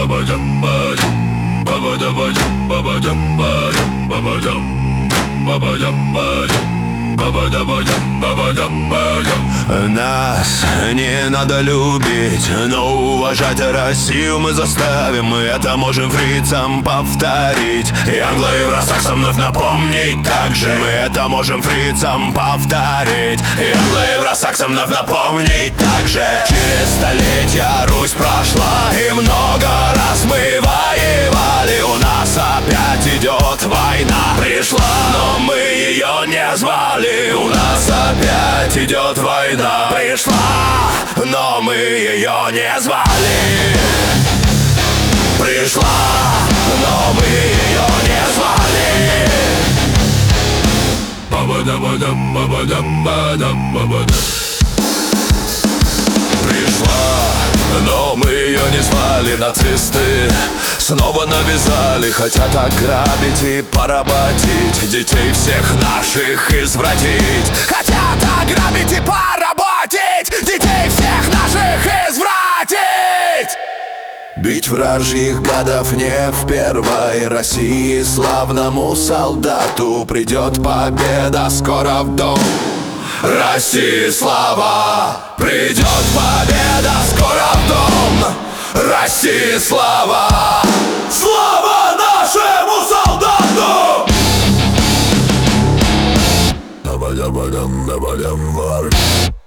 Нас не надо любить, но уважать Россию мы заставим. Мы это можем фрицам повторить и англо-евросаксам вновь напомнить также. Мы это можем фрицам повторить и англо-евросаксам вновь напомнить также. Через столетия Русь прошла и много раз мы воевали. У нас опять идет война, пришла, но мы ее не звали. У нас опять идет война, пришла, но мы ее не звали. Пришла, но мы ее не звали. Пришла, но мы ее не звали. Нацисты снова навязали, хотят ограбить и поработить, детей всех наших извратить. Хотят ограбить и поработить, детей всех наших извратить. Бить вражьих гадов не в первой России. Славному солдату придет победа скоро в дом. России слава, придет победа скоро в дом. России слава, слава нашему солдату! Давай,